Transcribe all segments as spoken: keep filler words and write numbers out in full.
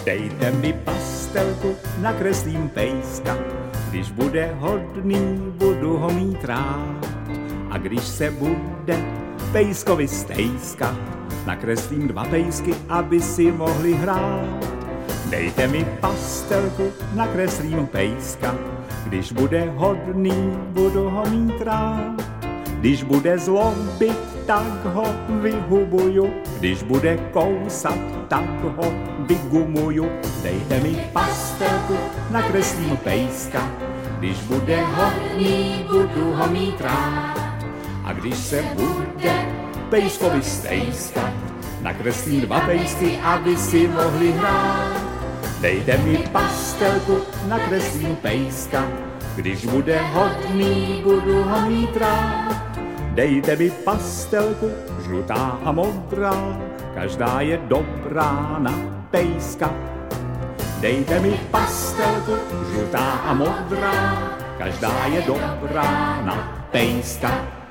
Dejte mi pastelku, nakreslím pejska, když bude hodný, budu ho mít rád. A když se bude pejskovi stejskat, nakreslím dva pejsky, aby si mohli hrát. Dejte mi pastelku, nakreslím pejska, když bude hodný, budu ho mít rád. Když bude zlobit, tak ho vyhubuju, když bude kousat, tak ho vygumuju. Dejte mi pastelku, nakreslím pejska, když bude hodný, budu ho mít rád. A když se bude pejskovi stejskat, nakreslím dva pejsky, aby si mohli hrát. Dejte mi pastelku, nakreslím pejska, když bude hodný, budu ho mít rád. Dejte mi pastelku, žlutá a modrá, každá je dobrá na pejska. Dejte mi pastelku, žlutá a modrá, každá je dobrá na pejska.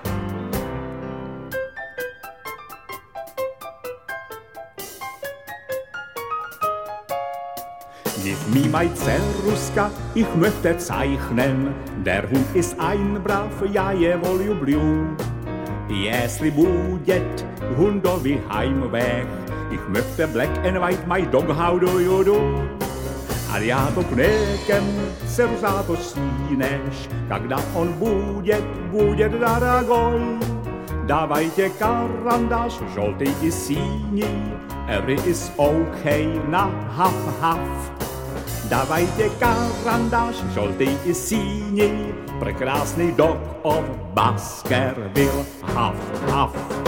Gib mir mein Zerruska, ich möchte zeichnen, der Hund ist ein brav, ja jewol люблю. Если будет Hundovi Heimweg, ich möchte black and white, my dog, how do you do? Aliato кнекем, серзато синеш, когда он будет, будет дорогой. Давайте карандаш, желтый и синий, every is okay, na haf-haf. Давайте карандаш, желтый и синий, прекрасный dog of Baskerville, haf-haf.